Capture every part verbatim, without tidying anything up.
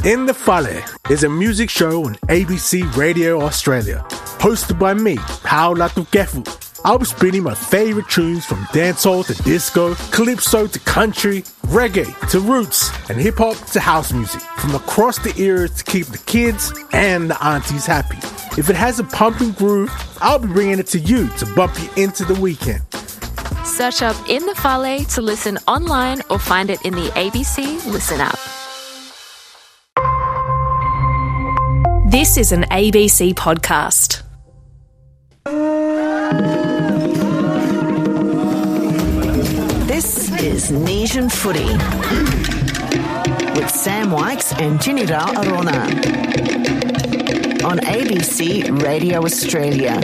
In the Fale is a music show on A B C Radio Australia, hosted by me, Paula Tukefu. I'll be spinning my favorite tunes from dancehall to disco, calypso to country, reggae to roots, and hip-hop to house music, from across the eras to keep the kids and the aunties happy. If it has a pumping groove, I'll be bringing it to you to bump you into the weekend. Search up In the Fale to listen online or find it in the A B C Listen app. This is an A B C podcast. This is Nation Footy with Sam Wykes and Tinirao Arona on A B C Radio Australia.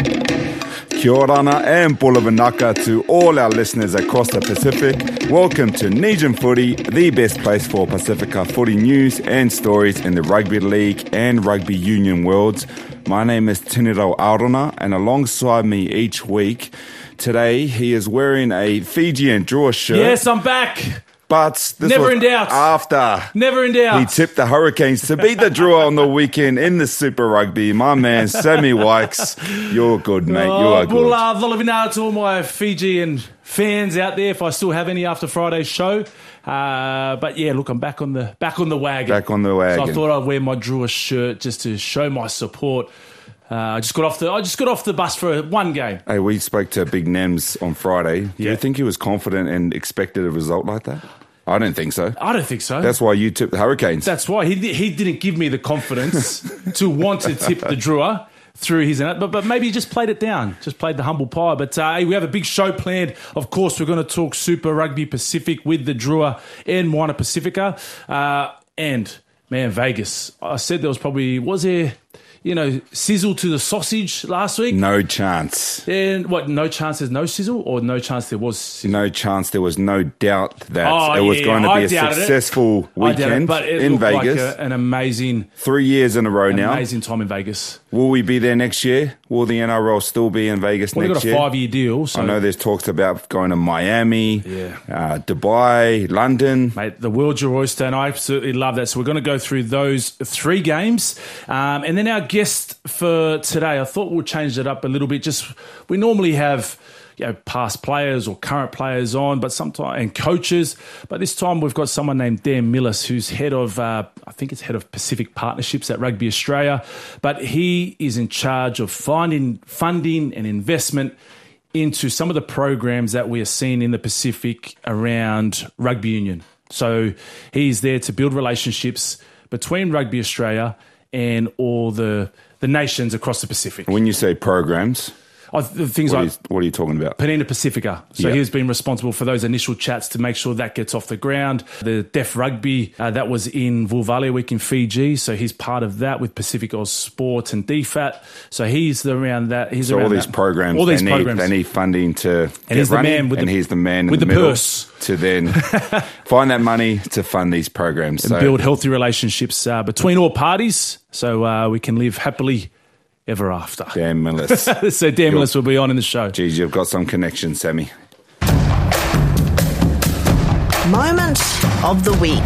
Kia orana and bulavanaka to all our listeners across the Pacific. Welcome to Nation Footy, the best place for Pacifica footy news and stories in the rugby league and rugby union worlds. My name is Tinirao Arona, and alongside me each week, today he is wearing a Fijian draw shirt. Yes, I'm back. But this Never was in doubt. after Never in doubt. he tipped the Hurricanes to beat the draw on the weekend in the Super Rugby. My man, Sammy Wykes, you're good, mate. You Oh, are good. well, uh, Volavina to all my Fijian fans out there, if I still have any after Friday's show. Uh, but yeah, look, I'm back on the back on the wagon. Back on the wagon. So I thought I'd wear my Drua shirt just to show my support. Uh, I just got off the I just got off the bus for one game. Hey, we spoke to Big Nems on Friday. Do Yeah. you think he was confident and expected a result like that? I don't think so. I don't think so. That's why you tipped the Hurricanes. That's why he he didn't give me the confidence to want to tip the Drua through his but but maybe he just played it down, just played the humble pie. But uh, hey, we have a big show planned. Of course, we're going to talk Super Rugby Pacific with the Drua and Moana Pacifica, uh, and man, Vegas. I said there was probably was there. You know, sizzle to the sausage last week. No chance. And what, no chance there's no sizzle, or no chance there was sizzle? No chance. There was no doubt that Oh, it was yeah, going to I be a doubted it. successful I doubt it, weekend but it in looked Vegas. like a, an amazing, Three years in a row now. amazing time in Vegas. Will we be there next year? Will the N R L still be in Vegas Well, they've next got a year? five-year deal. So, I know there's talks about going to Miami, Yeah. uh, Dubai, London. mate, the world's your oyster, and I absolutely love that. So we're going to go through those three games. Um, and then our guest for today, I thought we'll change it up a little bit. Just we normally have you know, past players or current players on, but sometimes and coaches. But this time we've got someone named Dan Millis, who's head of, uh, I think it's head of Pacific Partnerships at Rugby Australia. But he is in charge of finding funding and investment into some of the programs that we are seeing in the Pacific around rugby union. So he's there to build relationships between Rugby Australia and all the the nations across the Pacific. When you say programs, Oh, the things what are, like you, what are you talking about? Panina Pacifica. So Yeah. he's been responsible for those initial chats to make sure that gets off the ground. The Deaf Rugby, uh, that was in Vulvale Week in Fiji. So he's part of that with Pacific Oz Sport and D FAT. So he's around that. He's So around all these that. programs, all these they, need, programs. they need funding to And get he's the running, man with and the- he's the man in with the, the middle purse. to then find that money to fund these programs. and So build healthy relationships uh, between all parties so uh, we can live happily ever after. Dan Millis. So Dan Millis will be on in the show. Geez, you've got some connection, Sammy. Moment of the week.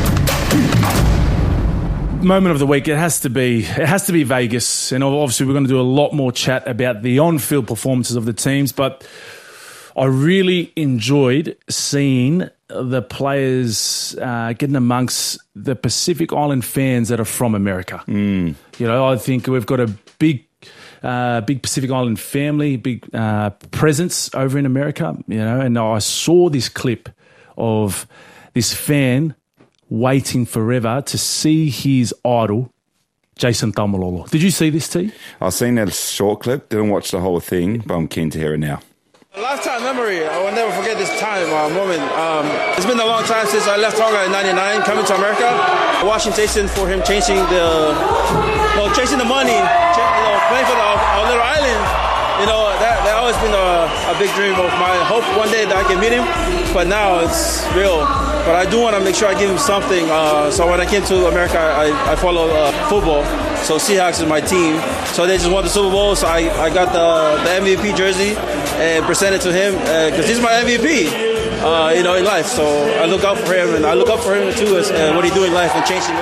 Moment of the week, it has to be it has to be Vegas, and obviously we're going to do a lot more chat about the on-field performances of the teams, but I really enjoyed seeing the players uh, getting amongst the Pacific Island fans that are from America. Mm. You know, I think we've got a big uh, big Pacific Island family, big uh, presence over in America, you know, and I saw this clip of this fan waiting forever to see his idol, Jason Taumalolo. Did you see this, T? I've seen that short clip, didn't watch the whole thing, but I'm keen to hear it now. A lifetime memory. I will never forget this time, uh, moment. Um, it's been a long time since I left Tonga in ninety-nine, coming to America. Watching Jason for him chasing the, well, chasing the money, ch- you know, playing for the, our little island. You know, that that always been a, a big dream of mine. Hope one day that I can meet him, but now it's real. But I do want to make sure I give him something. Uh, so when I came to America, I, I follow uh, football. So Seahawks is my team. So they just won the Super Bowl. So I, I got the, the M V P jersey and presented to him because uh, he's my M V P, uh, you know, in life. So I look out for him, and I look up for him too as uh, what he do in life and changing life.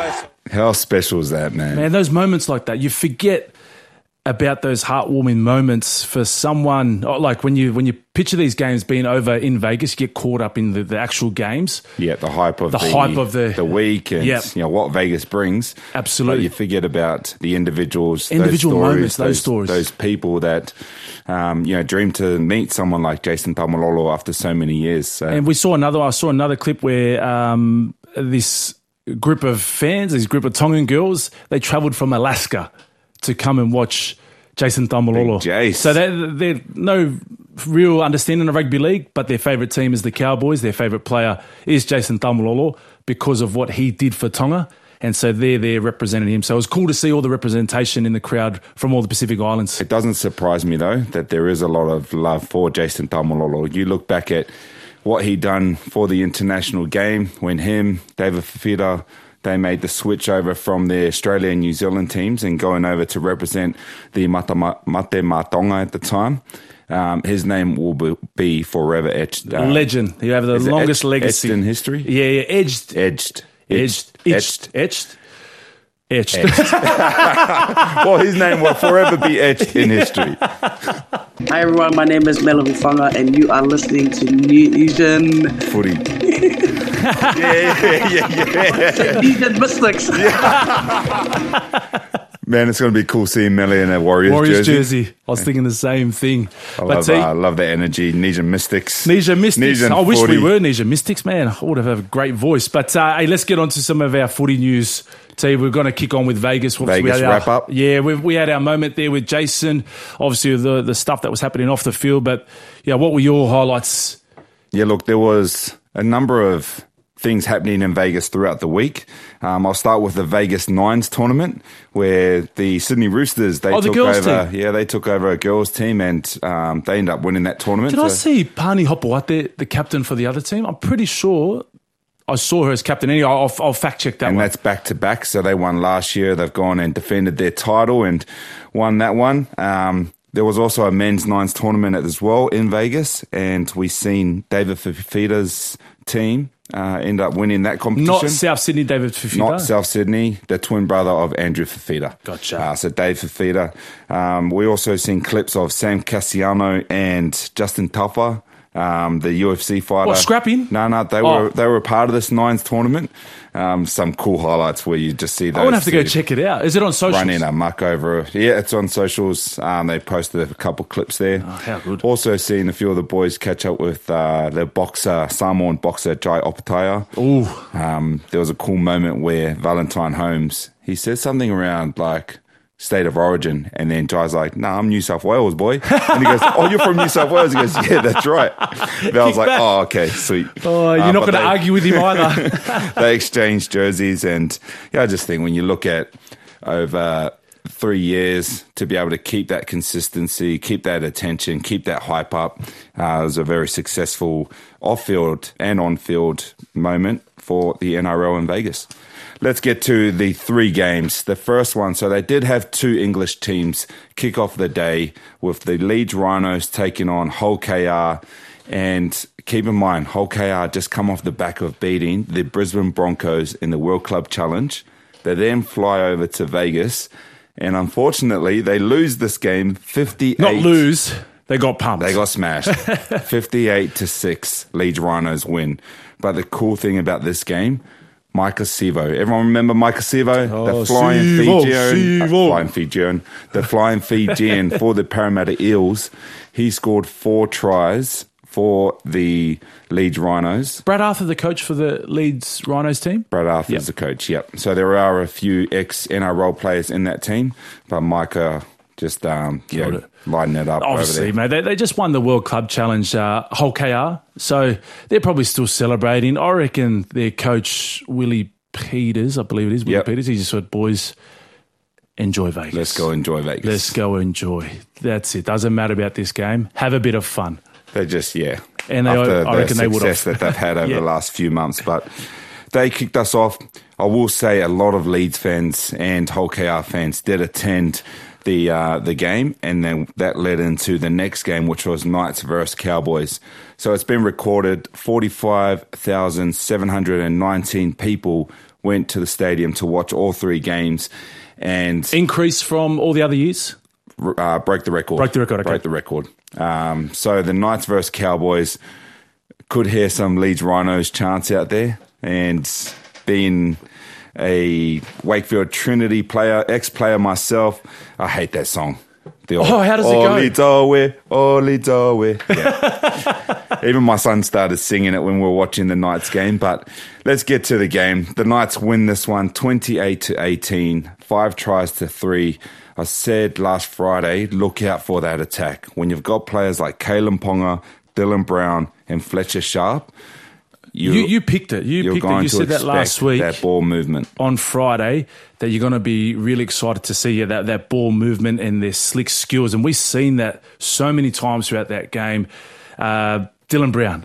How special is that, man? Man, those moments like that, you forget about those heartwarming moments for someone, like when you when you picture these games being over in Vegas, you get caught up in the, the actual games. Yeah, the hype of the, the hype of the, the week and yep. you know what Vegas brings. Absolutely. But you forget about the individuals, individual those stories, moments, those, those stories, those people that um, you know dream to meet someone like Jason Taumalolo after so many years. So. And we saw another. I saw another clip where um, this group of fans, this group of Tongan girls, they travelled from Alaska to come and watch Jason Taumalolo. So they're, they're no real understanding of rugby league, but their favourite team is the Cowboys. Their favourite player is Jason Taumalolo because of what he did for Tonga. And so they're there representing him. So it was cool to see all the representation in the crowd from all the Pacific Islands. It doesn't surprise me, though, that there is a lot of love for Jason Taumalolo. You look back at what he done for the international game when him, David Fifita, they made the switch over from the Australia and New Zealand teams and going over to represent the Mate Matonga at the time. Um, his name will be, be forever etched. Uh, Legend. You have the longest etched, legacy. Etched in history? Yeah, yeah. Edged. Edged. Edged. Etched. Etched. Etched. etched. Well, his name will forever be etched in history. Hi, everyone. My name is Melo Hufanga, and you are listening to Nesian Footy. yeah, yeah, yeah, yeah. Nesian Mystics. Man, it's going to be cool seeing Melly in a Warriors, Warriors jersey. jersey. I was thinking the same thing. I but love, see, uh, I love that energy. Nesian Mystics. Nesian Mystics. Nesian I wish footy. we were Nesian Mystics, man. I would have a great voice. But uh, hey, let's get on to some of our footy news. T, we're going to kick on with Vegas. Vegas we had our, wrap up. Yeah, we, we had our moment there with Jason. Obviously, the the stuff that was happening off the field. But yeah, what were your highlights? Yeah, look, there was a number of things happening in Vegas throughout the week. Um, I'll start with the Vegas Nines tournament, where the Sydney Roosters they oh, the took girls over. Team. Yeah, they took over a girls team, and um, they ended up winning that tournament. Did so. I see Pani Hopawate, the captain for the other team? I'm pretty sure I saw her as captain. Anyway, I'll, I'll fact check that and one. And that's back to back. So they won last year. They've gone and defended their title and won that one. Um, there was also a men's nines tournament as well in Vegas, and we seen David Fifita's team uh, end up winning that competition. Not South Sydney David Fifita. Not South Sydney, the twin brother of Andrew Fifita. Gotcha. Uh, so Dave Fifita. Um, we also seen clips of Sam Cassiano and Justin Taffa. Um, the U F C fighter. What, scrapping? No, no, they oh. were they were a part of this Nines tournament. Um, some cool highlights where you just see those. I want to have to go check it out. Is it on socials? Running a muck over. Yeah, it's on socials. Um, they posted a couple clips there. Oh, how good. Also seen a few of the boys catch up with uh, the boxer, Samoan boxer Jai Opataya. Ooh. Um, there was a cool moment where Valentine Holmes, he says something around like state of origin, and then Jai's like, nah, I'm New South Wales, boy. And he goes, oh, you're from New South Wales? He goes, yeah, that's right. And I was like, oh, okay, sweet. Oh, you're uh, not going to argue with him either. They exchanged jerseys, and yeah, I just think when you look at over three years to be able to keep that consistency, keep that attention, keep that hype up, uh, it was a very successful off-field and on-field moment for the N R L in Vegas. Let's get to the three games. The first one, so they did have two English teams kick off the day with the Leeds Rhinos taking on Hull K R. And keep in mind, Hull K R just come off the back of beating the Brisbane Broncos in the World Club Challenge. They then fly over to Vegas, and unfortunately, they lose this game fifty-eight. Not lose, they got pumped. They got smashed. fifty-eight to six, Leeds Rhinos win. But the cool thing about this game, Micah Sivo. Everyone remember Micah Sivo? Oh, the flying Sivo, Fijian. Uh, Sivo. flying Fijian. The flying Fijian for the Parramatta Eels. He scored four tries for the Leeds Rhinos. Brad Arthur, the coach for the Leeds Rhinos team? Brad Arthur's yep. the coach, yep. So there are a few ex-N R L players in that team, but Micah just um, yeah, it. lighting it up Obviously, over there. mate, they, they just won the World Club Challenge, uh, Hull K R, so they're probably still celebrating. I reckon their coach, Willie Peters, I believe it is, Willie yep. Peters, he just said, boys, enjoy Vegas. Let's go enjoy Vegas. Let's go enjoy. That's it. Doesn't matter about this game. Have a bit of fun. They just, yeah. And they, after I the reckon they would have. success that they've had over yeah. the last few months. But they kicked us off. I will say a lot of Leeds fans and Hull K R fans did attend the uh, the game, and then that led into the next game, which was Knights versus Cowboys. So it's been recorded forty-five thousand seven hundred nineteen people went to the stadium to watch all three games and increase from all the other years. Uh, broke the record. Broke the record. Okay. Broke the record. Um, so the Knights versus Cowboys, could hear some Leeds Rhinos chants out there, and being a Wakefield Trinity player, ex-player myself, I hate that song. The old, oh, how does it go? Oli Dowe, Oli Dowe. Yeah. Even my son started singing it when we were watching the Knights game. But let's get to the game. The Knights win this one twenty-eight to eighteen, five tries to three. I said last Friday, look out for that attack. When you've got players like Kalen Ponga, Dylan Brown, and Fletcher Sharp, You, you you picked it. You picked it. You said that last week. That ball movement on Friday, that you're going to be really excited to see yeah, that that ball movement and their slick skills, and we've seen that so many times throughout that game. Uh, Dylan Brown,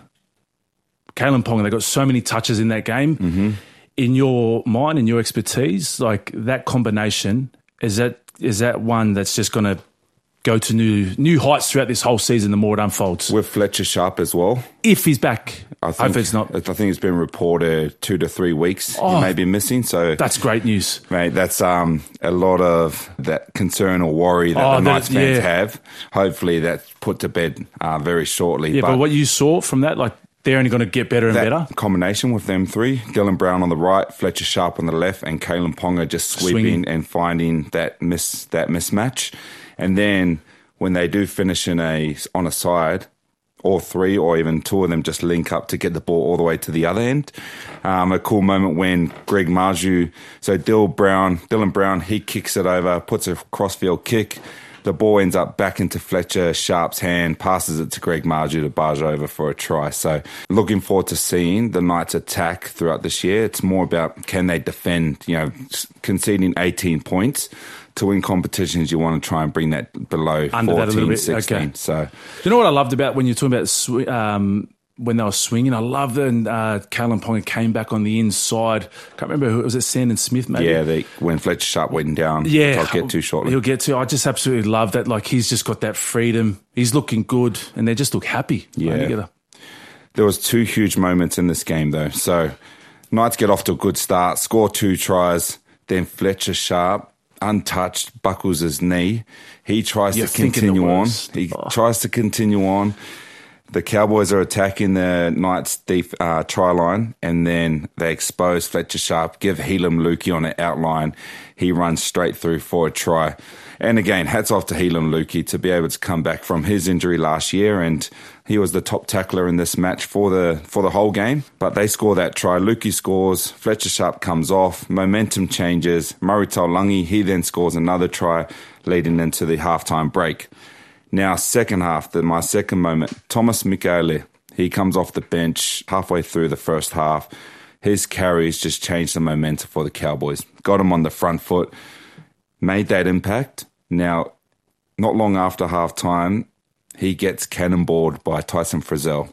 Kalen Ponga, they got so many touches in that game. Mm-hmm. In your mind, in your expertise, like that combination, is that is that one that's just going to go to new new heights throughout this whole season the more it unfolds? With Fletcher Sharp as well. If he's back. I think, it's not. I think it's been reported two to three weeks oh, he may be missing. So that's great news. Mate, that's um, a lot of that concern or worry that oh, the Knights that, fans yeah. have. Hopefully that's put to bed uh, very shortly. Yeah, but, but what you saw from that, like they're only going to get better and that better. Combination with them three, Dylan Brown on the right, Fletcher Sharp on the left, and Kalen Ponga just sweeping Swinging. and finding that miss that mismatch. And then when they do finish in a on a side, all three or even two of them just link up to get the ball all the way to the other end. Um, a cool moment when Greg Marju, so Dill Brown, Dylan Brown, he kicks it over, puts a crossfield kick. The ball ends up back into Fletcher Sharp's hand, passes it to Greg Marju to barge over for a try. So looking forward to seeing the Knights attack throughout this year. It's more about can they defend, you know, conceding eighteen points. To win competitions, you want to try and bring that below Under fourteen, that a little bit. sixteen. Okay. So, you know what I loved about when you're talking about sw- um, when they were swinging? I love that uh, Kalen Ponga came back on the inside. Can't remember who was it, Sandon Smith maybe? Yeah, they, when Fletcher Sharp went down. Yeah, I'll get to shortly. He'll get to. I just absolutely love that. Like he's just got that freedom. He's looking good, and they just look happy yeah. together. There was two huge moments in this game though. So Knights get off to a good start, score two tries, then Fletcher Sharp, untouched, buckles his knee. He tries You're to continue on. He oh. tries to continue on. The Cowboys are attacking the Knights' deep uh, try line, and then they expose Fletcher Sharp, give Helam Lukey on an outline. He runs straight through for a try. And again, hats off to Helam Lukey to be able to come back from his injury last year, and he was the top tackler in this match for the for the whole game. But they score that try. Lukey scores. Fletcher Sharp comes off. Momentum changes. Murray Taulangi, he then scores another try, leading into the halftime break. Now, second half, the, my second moment, Thomas Mikaele, he comes off the bench halfway through the first half. His carries just changed the momentum for the Cowboys. Got him on the front foot, made that impact. Now, not long after halftime, he gets cannonballed by Tyson Frizzell.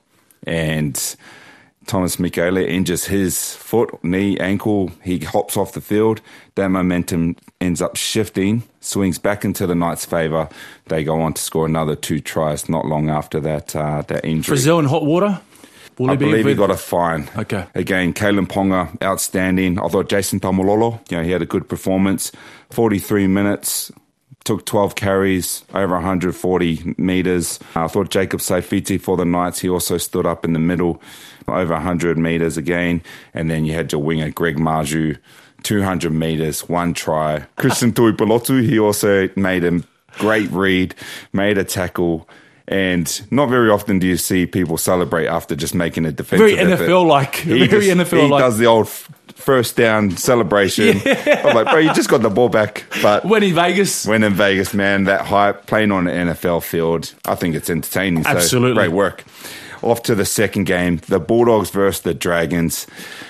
And Thomas Mikaele injures his foot, knee, ankle. He hops off the field. That momentum ends up shifting, swings back into the Knights' favour. They go on to score another two tries not long after that uh, that injury. Frizzell in hot water? Will I he be believe he with... got a fine. Okay. Again, Kalen Ponga, outstanding. I thought Jason Tamalolo, you know, he had a good performance. forty-three minutes, took twelve carries, over one hundred forty metres. I thought Jacob Saifiti for the Knights, he also stood up in the middle, over one hundred metres again. And then you had your winger, Greg Marju, two hundred metres, one try. Christian Tuipulotu, he also made a great read, made a tackle. And not very often do you see people celebrate after just making a defensive Very N F L-like. He Very just, N F L-like. He does the old f- first down celebration. Yeah. I'm like, bro, you just got the ball back. But when in Vegas. When in Vegas, man, that hype, playing on an N F L field, I think it's entertaining. Absolutely. So, great work. Off to the second game, the Bulldogs versus the Dragons.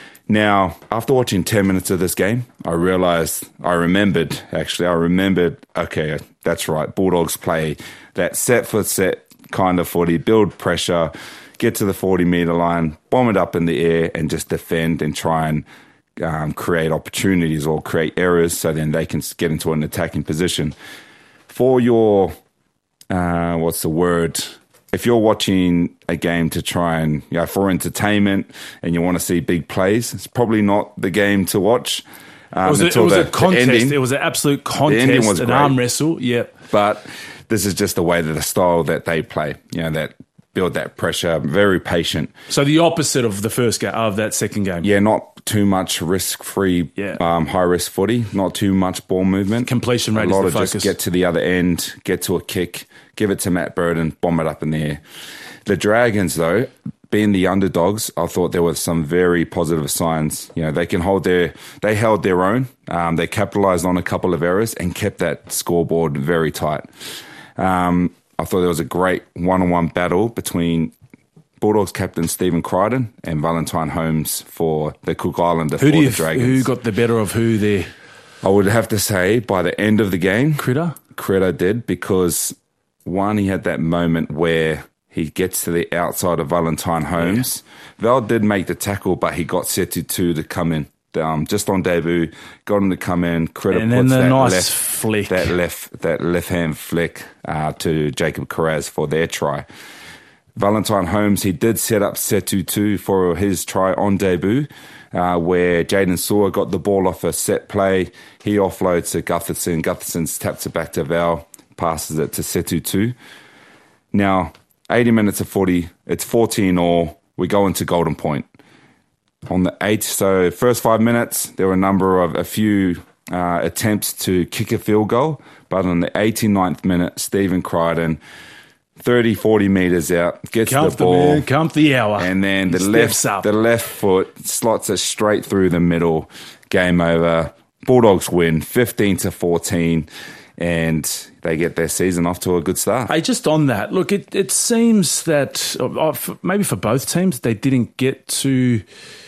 Now, after watching ten minutes of this game, I realised, I remembered, actually, I remembered, okay, that's right, Bulldogs play that set for set kind of footy, build pressure, get to the forty-metre line, bomb it up in the air, and just defend and try and um, create opportunities or create errors so then they can get into an attacking position. For your, uh, what's the word, if you're watching a game to try and, you know, for entertainment and you want to see big plays, it's probably not the game to watch. Um, it was, a, it was the, a contest. ending. It was an absolute contest. The ending was an great. arm wrestle. Yep. But this is just the way that the style that they play, you know, that build that pressure, very patient. So the opposite of the first game, of that second game. Yeah, not too much risk-free, Yeah. um, high-risk footy, not too much ball movement. Completion rate A lot is the of focus. just get to the other end, get to a kick, give it to Matt Burden, bomb it up in the air. The Dragons, though, being the underdogs, I thought there were some very positive signs. You know, they can hold their, they held their own. Um, they capitalised on a couple of errors and kept that scoreboard very tight. Um, I thought there was a great one-on-one battle between Bulldogs captain Stephen Crichton and Valentine Holmes for the Cook Islander Who for do you, the Dragons. who got the better of who there? I would have to say by the end of the game, Critter? Critter did, because one, he had that moment where he gets to the outside of Valentine Holmes. Yeah. Val did make the tackle, but he got Setu two to come in. Um, just on debut, got him to come in. Critter And then puts the that nice left, flick. that left, that left hand flick uh, to Jacob Carraz for their try. Valentine Holmes, he did set up Setu two for his try on debut, uh, where Jaden Sawer got the ball off a set play. He offloads to Gutherson. Gutherson taps it back to Val, passes it to Setu two. Now, eighty minutes of footy, it's fourteen all. We go into Golden Point. On the eighth, so first five minutes, there were a number of, a few uh, attempts to kick a field goal, but on the eighty-ninth minute, Stephen Crichton, thirty, forty metres out, gets Come the ball. Man, come the hour. And then the He left, steps up. the left foot slots it straight through the middle. Game over. Bulldogs win fifteen to fourteen, and they get their season off to a good start. Hey, just on that, look, it, it seems that uh, for, maybe for both teams, they didn't get to,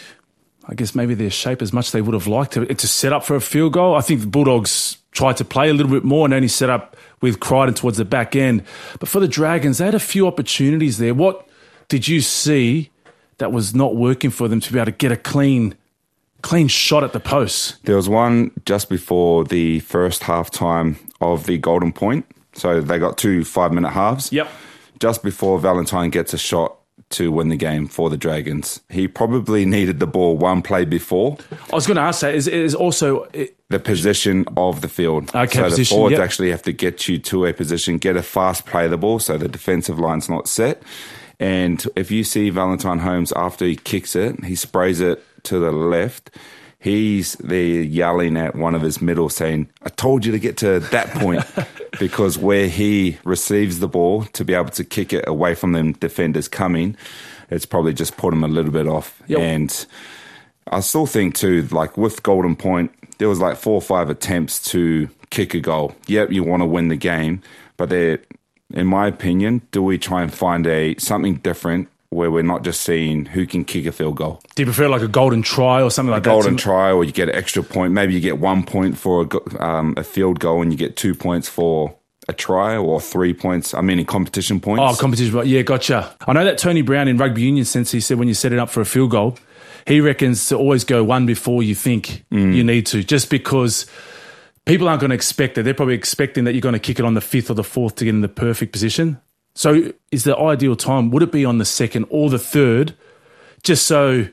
I guess, maybe their shape as much as they would have liked to, to set up for a field goal. I think the Bulldogs tried to play a little bit more and only set up with Crichton towards the back end. But for the Dragons, they had a few opportunities there. What did you see that was not working for them to be able to get a clean clean shot at the post? There was one just before the first half time of the Golden Point. So they got two five-minute halves. Yep. Just before Valentine gets a shot to win the game for the Dragons. He probably needed the ball one play before. I was going to ask that. Is, is also... It, the position of the field. Okay, so position, the forwards yep. actually have to get you to a position, get a fast play the ball so the defensive line's not set. And if you see Valentine Holmes after he kicks it, he sprays it to the left. He's there yelling at one of his middle saying, I told you to get to that point. Because where he receives the ball to be able to kick it away from them defenders coming, it's probably just put him a little bit off. Yep. And I still think too, like with Golden Point, there was like four or five attempts to kick a goal. Yep, you want to win the game, but they're, in my opinion, do we try and find a something different where we're not just seeing who can kick a field goal? Do you prefer like a golden try or something like a that? Golden try, or you get an extra point. Maybe you get one point for a, go- um, a field goal and you get two points for a try, or three points. I mean, in competition points. Oh, competition. Yeah, gotcha. I know that Tony Brown in rugby union sense, he said when you set it up for a field goal, he reckons to always go one before you think mm. you need to, just because people aren't going to expect it. They're probably expecting that you're going to kick it on the fifth or the fourth to get in the perfect position. So is the ideal time, would it be on the second or the third, just so...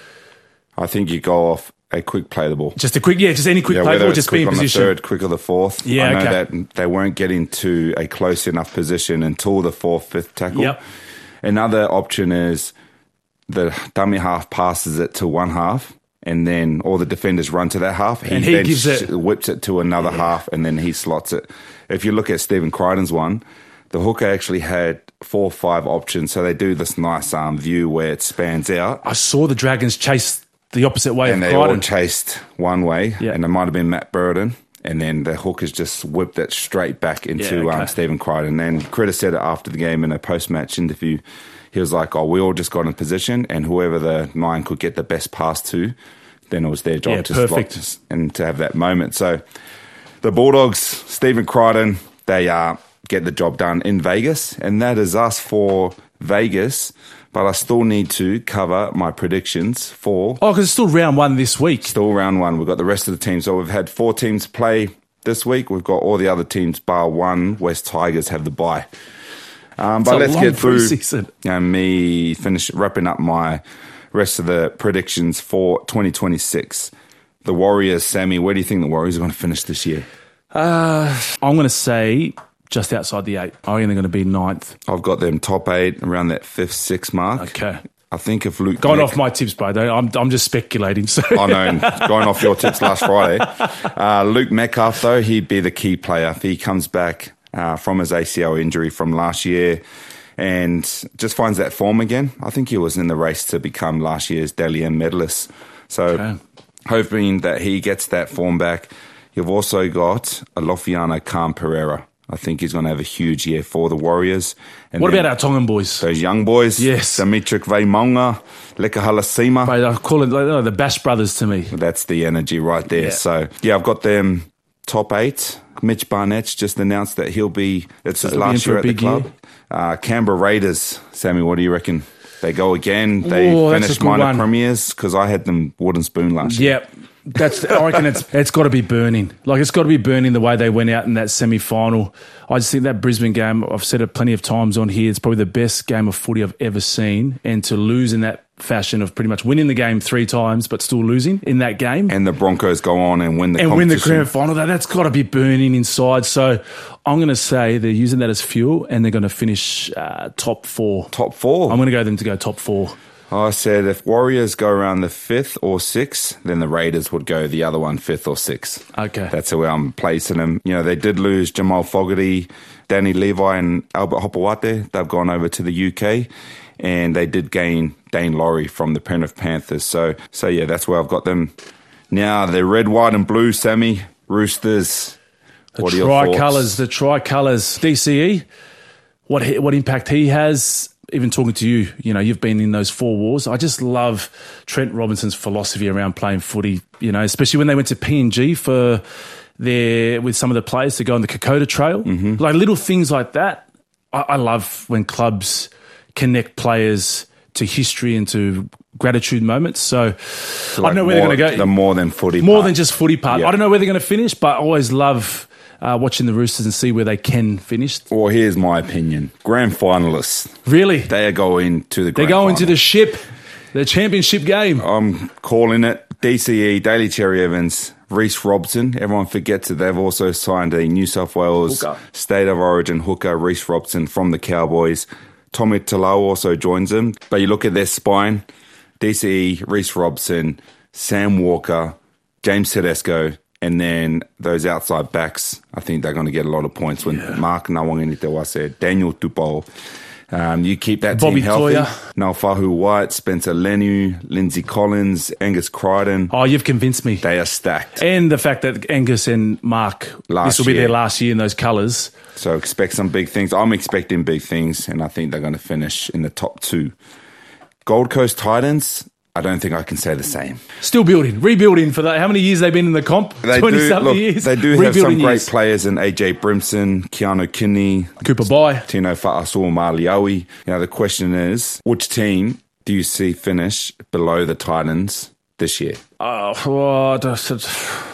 I think you go off a quick play the ball. Just a quick, yeah, just any quick yeah, play the ball, it's just quick be in on position. The third, quick or the fourth. Yeah, I know okay. that they weren't getting to a close enough position until the fourth, fifth tackle. Yep. Another option is the dummy half passes it to one half, and then all the defenders run to that half. He and he then gives it, whips it to another yeah. half, and then he slots it. If you look at Stephen Crichton's one, the hooker actually had four or five options, so they do this nice um, view where it spans out. I saw the Dragons chase the opposite way and of they Crichton. all chased one way, yeah. and it might have been Matt Burden, and then the hookers just whipped it straight back into yeah, okay. um, Stephen Crichton. And Critter said it after the game in a post-match interview. He was like, oh, we all just got in position, and whoever the nine could get the best pass to, then it was their job yeah, to perfect. slot and to have that moment. So the Bulldogs, Stephen Crichton, they uh, get the job done in Vegas, and that is us for Vegas. But I still need to cover my predictions for... Oh, because it's still round one this week. Still round one. We've got the rest of the teams. So we've had four teams play this week. We've got all the other teams, bar one. West Tigers have the bye. Um, It's but a let's long get through pre-season. and me finish wrapping up my rest of the predictions for twenty twenty-six. The Warriors, Sammy, where do you think the Warriors are going to finish this year? Uh, I'm going to say just outside the eight. I think they're going to be ninth. I've got them top eight around that fifth, sixth mark. Okay. I think if Luke... Going Mac- off my tips, bro. I'm, I'm just speculating. So. I know, going off your tips last Friday. Uh, Luke Metcalf, though, he'd be the key player. If he comes back uh, from his A C L injury from last year and just finds that form again, I think he was in the race to become last year's Dally M medalist. So Okay. hoping that he gets that form back. You've also got Alofiana Khan Pereira. I think he's going to have a huge year for the Warriors. And What then about our Tongan boys? those young boys? Yes. Dimitrik Veimonga, Lekahala Sima. Mate, I call it like, oh, the Bash Brothers to me. That's the energy right there. Yeah. So, yeah, I've got them top eight. Mitch Barnett's just announced that he'll be, it's his He'll be in last for year a at the big club. year. Uh, Canberra Raiders. Sammy, what do you reckon? They go again. They Oh, that's a finish good minor one. premiers because I had them wooden spoon last year. Yep. That's. I reckon it's it's got to be burning. Like it's got to be burning the way they went out in that semi final. I just think that Brisbane game. I've said it plenty of times on here. It's probably the best game of footy I've ever seen. And to lose in that fashion of pretty much winning the game three times but still losing in that game And the Broncos go on and win the and win the competition. grand final, that that's got to be burning inside. So I'm going to say they're using that as fuel and they're going to finish uh, top four. Top four. I'm going to go them to go top four. I said if Warriors go around the fifth or sixth, then the Raiders would go the other one, fifth or sixth. Okay. That's where I'm placing them. You know, they did lose Jamal Fogarty, Danny Levi and Albert Hopewate. They've gone over to the U K. And they did gain Dane Laurie from the Penrith Panthers. So, so yeah, that's where I've got them. Now, the red, white and blue, Sammy, Roosters. The What are your thoughts? tricolours, the tricolours. D C E, what he, what impact he has, even talking to you, you know, you've been in those four wars. I just love Trent Robinson's philosophy around playing footy, you know, especially when they went to P N G for their, with some of the players to go on the Kokoda Trail. Mm-hmm. Like little things like that. I, I love when clubs connect players to history and to gratitude moments. So, I don't know where more, they're going to go. The more than footy More part. than just footy part. Yeah. I don't know where they're going to finish, but I always love uh, watching the Roosters and see where they can finish. Well, here's my opinion. Grand finalists. Really? They are going to the They're grand going to final. the ship, the championship game. I'm calling it D C E, Daly Cherry Evans, Reece Robson. Everyone forgets that they've also signed a New South Wales Hooker. State of Origin hooker, Reece Robson from the Cowboys. Tommy Talau also joins them. But you look at their spine, D C E, Reece Robson, Sam Walker, James Tedesco, and then those outside backs. I think they're going to get a lot of points when Yeah. Mark Nawangini-Tewase, Daniel Tupou. Um, you keep that Bobby team healthy. Toya. Naufahu White, Spencer Lenu, Lindsay Collins, Angus Crichton. Oh, you've convinced me. They are stacked. And the fact that Angus and Mark, Last this will be year. their last year in those colours. So expect some big things. I'm expecting big things, and I think they're going to finish in the top two. Gold Coast Titans, I don't think I can say the same. Still building, rebuilding for that. How many years they've been in the comp? They do, twenty-something look, years. they do have some Rebuilding great years. players in A J Brimson, Keanu Kinney, Cooper Bye. Tino Fa'asul Maliawi. You know, the question is, which team do you see finish below the Titans this year? Oh, oh, that's-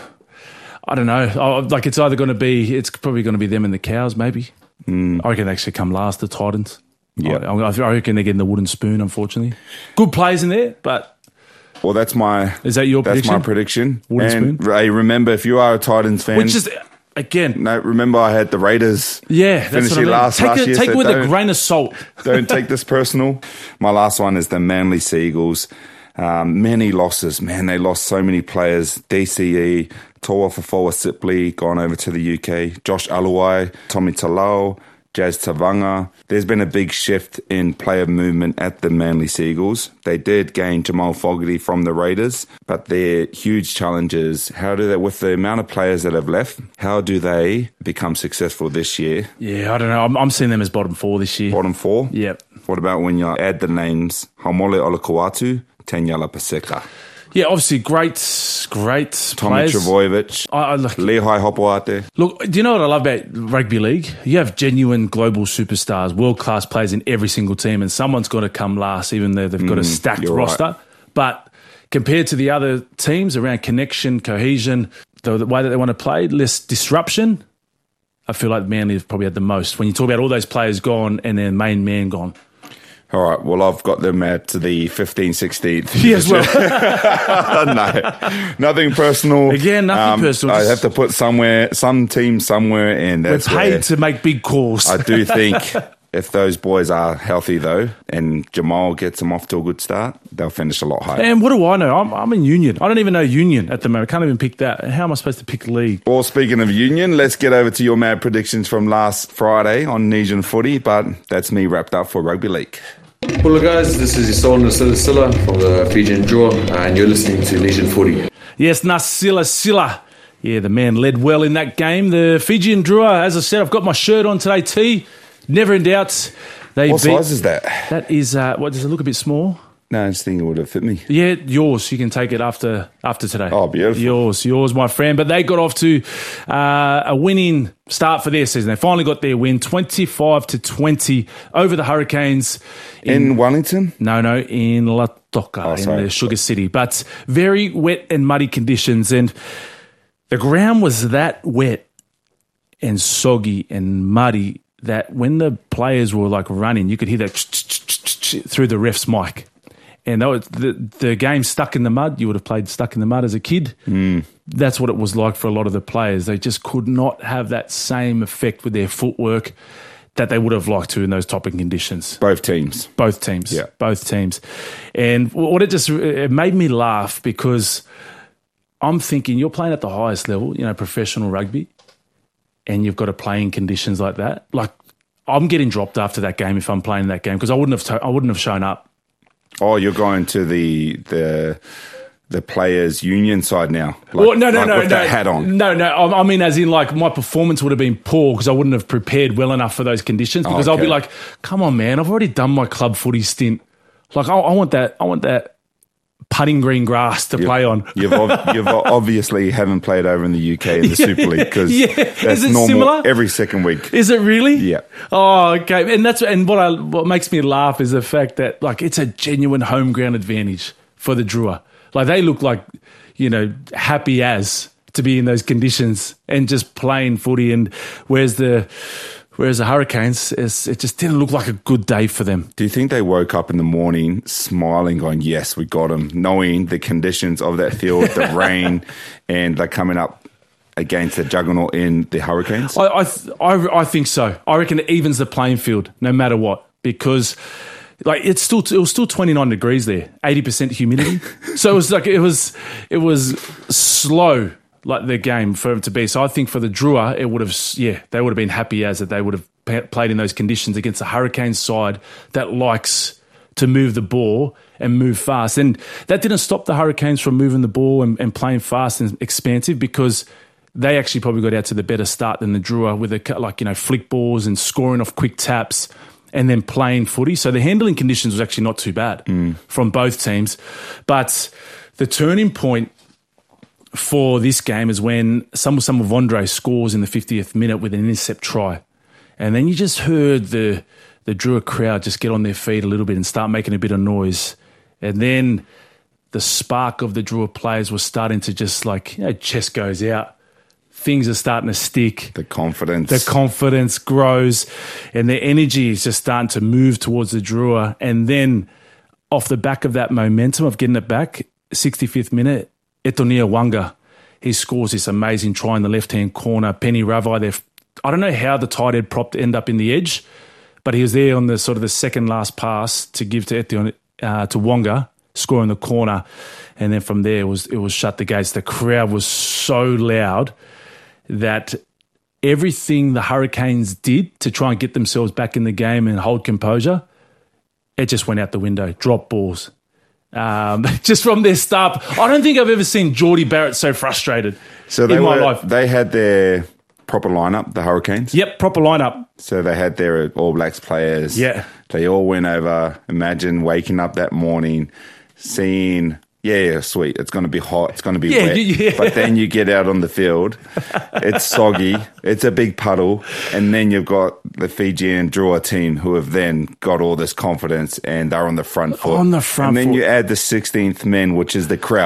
I don't know. Oh, like it's either going to be, it's probably going to be them and the Cows, maybe. Mm. I reckon they actually come last, the Titans. Yeah. I, I reckon they're getting the wooden spoon, unfortunately. Good players in there, but Well, that's my Is that your that's prediction? my prediction. Wooden and spoon? Ray, remember, if you are a Titans fan, which is, again, no, remember I had the Raiders. yeah, that's finishing what I mean. last Take last it, year. take so it with a don't- grain of salt. Don't take this personal. My last one is the Manly Seagulls. Um, many losses. Man, they lost so many players. D C E, Toa Fafoa Sipley, gone over to the U K. Josh Aluai, Tommy Talau, Jazz Tavanga. There's been a big shift in player movement at the Manly Seagulls. They did gain Jamal Fogarty from the Raiders, but their huge challenge is how do they, with the amount of players that have left, how do they become successful this year? Yeah, I don't know. I'm, I'm seeing them as bottom four this year. Bottom four? Yep. What about when you add the names Haumole Olakauatu, Tanyala Paseka, Yeah, obviously great, great Tommy players. Trbojevic, I, I, look, Lehigh Hopoate? look, do you know what I love about rugby league? You have genuine global superstars, world-class players in every single team, and someone's got to come last, even though they've got a stacked you're roster. right. But compared to the other teams around connection, cohesion, the, the way that they want to play, less disruption, I feel like Manly have probably had the most. When you talk about all those players gone and their main man gone. All right, well, I've got them at the fifteenth, sixteenth. Yes, well. No, nothing personal. Again, nothing um, personal. I have to put somewhere, some team somewhere, and that's We're paid where to make big calls. I do think if those boys are healthy, though, and Jamal gets them off to a good start, they'll finish a lot higher. And what do I know? I'm, I'm in Union. I don't even know Union at the moment. I can't even pick that. How am I supposed to pick league? Well, speaking of Union, let's get over to your mad predictions from last Friday on Nesian Footy, but that's me wrapped up for Rugby League. Hello guys, this is Isol Nasila Silla from the Fijian Draw and you're listening to Nesian Footy. Yes, Nasila Silla. Yeah, the man led well in that game. The Fijian Drua, as I said, I've got my shirt on today, T. Never in doubt. They what beat, size is that? That is, uh, what, does it look a bit small? No, I just think it would have fit me. Yeah, yours. You can take it after after today. Oh, beautiful. Yours, yours, my friend. But they got off to uh, a winning start for their season. They finally got their win, twenty-five to twenty over the Hurricanes. In, in Wellington? No, no, in Lautoka, oh, in the Sugar City. But very wet and muddy conditions. And the ground was that wet and soggy and muddy that when the players were like running, you could hear that through the ref's mic. And that was, the, the game stuck in the mud. You would have played stuck in the mud as a kid. Mm. That's what it was like for a lot of the players. They just could not have that same effect with their footwork that they would have liked to in those topping conditions. Both teams. Both teams. Yeah. Both teams. And what it just it made me laugh because I'm thinking you're playing at the highest level, you know, professional rugby, and you've got to play in conditions like that. Like, I'm getting dropped after that game if I'm playing that game because I wouldn't have to, I wouldn't have shown up. Oh, you're going to the the the players' union side now? Like, well, no, no, like no, with no. that hat on? No, no. I mean, as in, like, my performance would have been poor because I wouldn't have prepared well enough for those conditions. Because oh, I'll okay. be like, "Come on, man! I've already done my club footy stint. Like, I, I want that. I want that putting green grass to you've, play on." You've, ob- you've obviously haven't played over in the U K in the Super League because yeah. that's Is it normal similar? every second week. Is it really? Yeah. Oh, okay. And that's and what I what makes me laugh is the fact that like it's a genuine home ground advantage for the Drua. Like they look like, you know, happy as to be in those conditions and just playing footy. And whereas the whereas the Hurricanes, it's, it just didn't look like a good day for them. Do you think they woke up in the morning smiling, going, "Yes, we got them," knowing the conditions of that field, the rain, and they're coming up against the juggernaut in the Hurricanes? I I, th- I I think so. I reckon it evens the playing field no matter what because. Like it's still, it was still twenty-nine degrees there, eighty percent humidity. So it was like, it was, it was slow, like the game for it to be. So I think for the Drua, it would have, yeah, they would have been happy as that they would have played in those conditions against the Hurricanes side that likes to move the ball and move fast. And that didn't stop the Hurricanes from moving the ball and, and playing fast and expansive because they actually probably got out to the better start than the Drua with a, like, you know, flick balls and scoring off quick taps. And then playing footy. So the handling conditions was actually not too bad mm. from both teams. But the turning point for this game is when Samu Samuvondre scores in the fiftieth minute with an intercept try. And then you just heard the the Drua crowd just get on their feet a little bit and start making a bit of noise. And then the spark of the Drua players was starting to just like, you know, chest goes out. Things are starting to stick. The confidence. The confidence grows and the energy is just starting to move towards the Drua. And then off the back of that momentum of getting it back, sixty-fifth minute, Etonia Wanga, he scores this amazing try in the left-hand corner. Penny Ravai there. I don't know how the tight head prop ended up in the edge, but he was there on the sort of the second last pass to give to Etienne, uh, to Wanga, score in the corner. And then from there, it was, it was shut the gates. The crowd was so loud that everything the Hurricanes did to try and get themselves back in the game and hold composure, it just went out the window. Drop balls. Um, just from their start. I don't think I've ever seen Geordie Barrett so frustrated so they in my were, life. They had their proper lineup, the Hurricanes? Yep, proper lineup. So they had their All Blacks players. Yeah. They all went over. Imagine waking up that morning, seeing... Yeah, yeah, sweet. It's going to be hot. It's going to be yeah, wet. Yeah. But then you get out on the field. It's soggy. It's a big puddle. And then you've got the Fijian Drua team who have then got all this confidence and they're on the front foot. On the front And then foot. you add the sixteenth men, which is the crowd.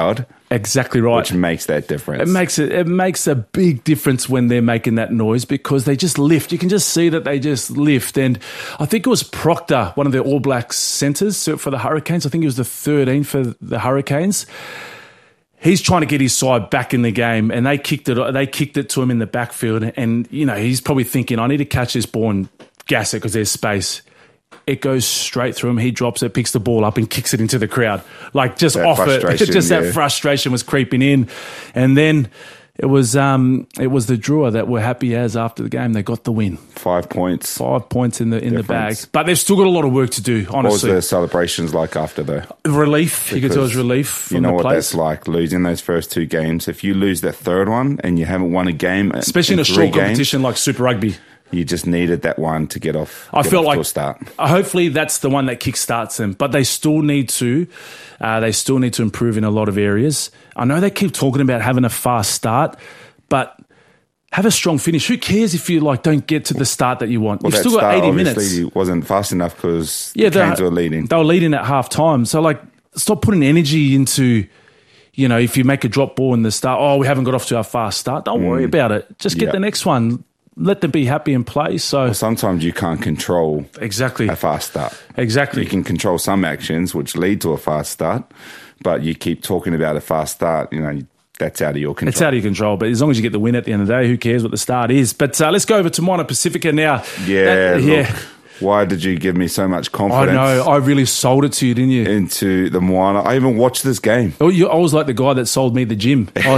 Exactly right. Which makes that difference. It makes it, it makes a big difference when they're making that noise because they just lift. You can just see that they just lift. And I think it was Proctor, one of the All Blacks centres for the Hurricanes. I think he was the thirteen for the Hurricanes. He's trying to get his side back in the game, and they kicked it. They kicked it to him in the backfield. And you know he's probably thinking, I need to catch this ball and gas it because there's space. It goes straight through him. He drops it, picks the ball up and kicks it into the crowd. Like just that off it. Just yeah. that frustration was creeping in. And then it was um, it was the Drua that were happy as after the game. They got the win. Five points. Five points in the in difference. the bag. But they've still got a lot of work to do, honestly. What was the celebrations like after the relief? You could tell it was relief from you know the what players. That's like, losing those first two games. If you lose that third one and you haven't won a game, especially in, in a three short games, competition like Super Rugby. You just needed that one to get off. I get felt off like to a start. Hopefully that's the one that kickstarts them, but they still need to. Uh, they still need to improve in a lot of areas. I know they keep talking about having a fast start, but have a strong finish. Who cares if you like don't get to the start that you want? Well, You've that still got start eighty obviously minutes. Wasn't fast enough because Yeah, the Canes they- were leading. They were leading at half time. So like, stop putting energy into. You know, if you make a drop ball in the start, oh, we haven't got off to our fast start. Don't worry about it. Just get Yeah. the next one. Let them be happy and play. So Sometimes you can't control exactly a fast start. Exactly. You can control some actions which lead to a fast start, but you keep talking about a fast start, you know, that's out of your control. It's out of your control, but as long as you get the win at the end of the day, who cares what the start is? But uh, let's go over to Moana Pacifica now. Yeah, That- look, yeah. why did you give me so much I confidence know. I really sold it to you, didn't you? into the Moana? I even watched this game. Oh, you, I was like the guy that sold me the gym. I-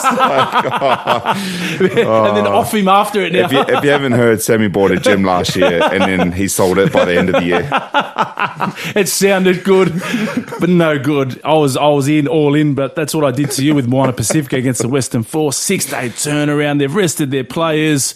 and then off him after it now. If you, if you haven't heard, Sammy bought a gym last year and then he sold it by the end of the year. It sounded good, but no good. I was I was in, all in, but that's what I did to you with Moana Pacifica against the Western Force. Six-day turnaround. They've rested their players.